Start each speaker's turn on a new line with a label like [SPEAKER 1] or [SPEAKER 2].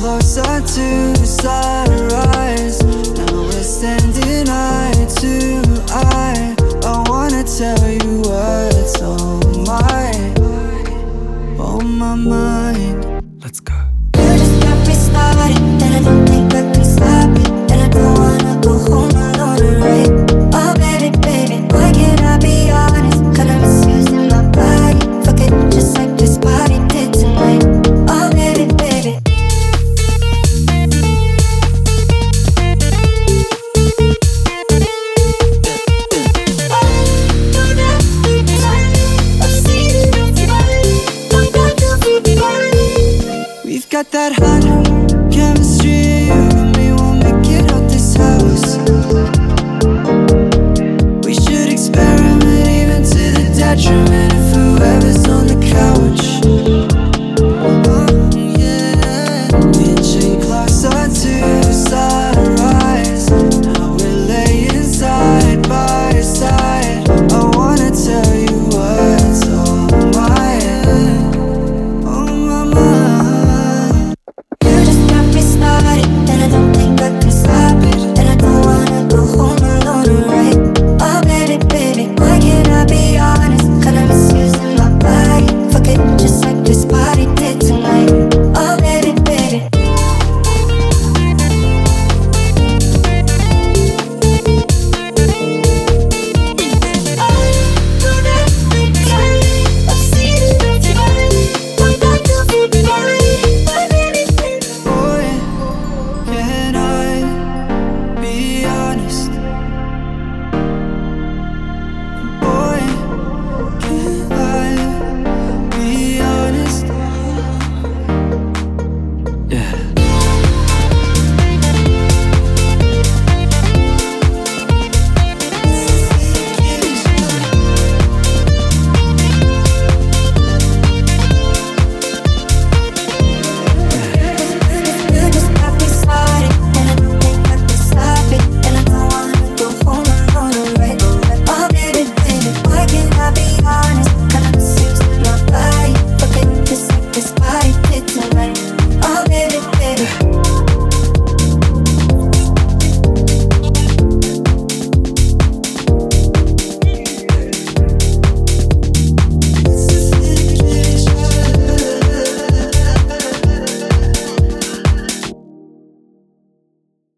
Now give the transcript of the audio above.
[SPEAKER 1] closer to the sunrise. Now we're standing eye to eye. I wanna tell you what's on my mind. Let's go.
[SPEAKER 2] You just got me started, and I don't think I can stop it. And I don't wanna go home alone, right? Oh baby, baby, why can't I be honest? Kinda misusing my body. Fuck it, just like this party did tonight. Oh baby, baby.
[SPEAKER 1] We've got that hot chemistry, you and me won't make it out this house. We should experiment even to the detriment of whoever's on the couch.